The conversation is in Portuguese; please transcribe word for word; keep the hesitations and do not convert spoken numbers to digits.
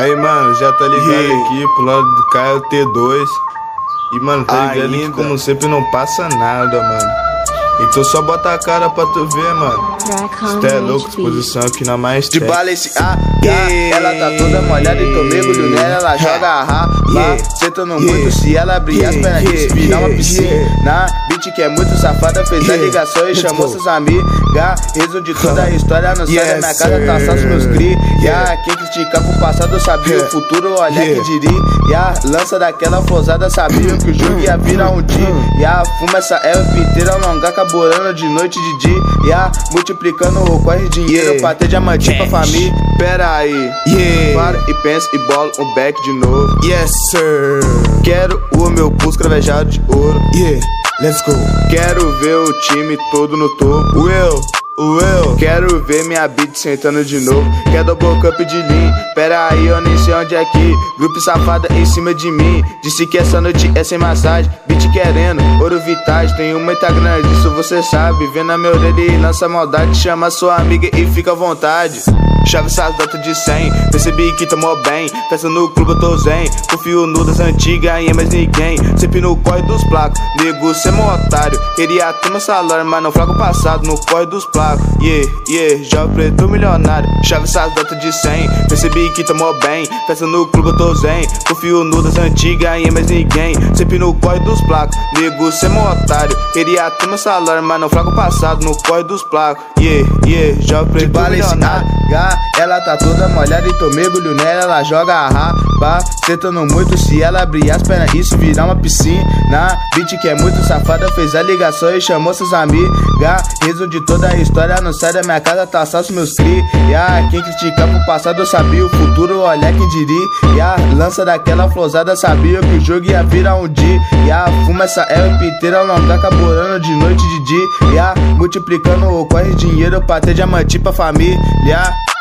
Aí, mano, já tá ligado yeah. aqui pro lado do Caio T dois. E, mano, tá ligado que como sempre não passa nada, mano. Então só bota a cara pra tu ver, mano. Cê é louco, exposição aqui na mais de balance A, yeah. Ela tá toda molhada e tô mergulho nela. Ela joga a raba, yeah. Sentando yeah. muito. Se ela abrir yeah. as pernas, yeah. virar uma piscina yeah. Beat que é muito safada, fez yeah. a ligação e chamou seus amigas. Resumo de toda a história, não sai yes, da minha casa, tá só os meus cri. Yeah. Quem criticava o passado sabia yeah. o futuro, olha yeah. que diria. Yeah. Lança daquela flosada, sabia que o jogo ia virar um dia. Yeah. Fuma essa erva inteira, alongar, caborando de noite e de dia. Yeah. Multiplicando o corre dinheiro yeah. pra ter diamante pra família. Pera aí, yeah. para e pensa e bola um back de novo. Yes sir. Quero o meu pulso cravejado de ouro. Yeah, let's go. Quero ver o time todo no topo. Will, Will. Quero ver minha beat sentando de novo. Quer double cup de lean. Pera aí, eu nem sei onde é que. Grupo safada em cima de mim. Disse que essa noite é sem massagem. Beat querendo, ouro vitais. Tem uma e tá grande, isso você sabe. Vê na minha orelha e lança maldade. Chama sua amiga e fica à vontade. Chave essas datas de cem. Percebi que tomou bem. Festa no clube eu tô zen. Confio no das antigas e é mais ninguém. Sempre no corre dos placos. Nego, cê é mó otário. Queria ter meu salário, mas não fraco passado. No corre dos placos. Yeah, yeah, jovem preto milionário. Chave essas datas de cem. Percebi que tomou bem. Festa no clube eu tô zen. Confio no das antigas e é mais ninguém. Sempre no corre dos placos. Nego, cê é mó otário. Queria ter meu salário, mas não fraco passado. No corre dos placos. Yeah, yeah, jovem preto milionário. Ela tá toda molhada e tô mergulho nela. Ela joga a raba, sentando muito. Se ela abrir as pernas, isso virar uma piscina. Beat que é muito safada, fez a ligação e chamou seus amigas. Resumo de toda a história, não sai da minha casa, tá só os meus cri. Yeah. Quem criticava o passado eu sabia o futuro, olha quem diria. Yeah. Lança daquela flosada, sabia que o jogo ia virar um dia. Yeah. Fuma essa erva inteira, alongar, caborando de noite e de dia. Yeah. Multiplicando o corre dinheiro pra ter diamante pra família. Yeah.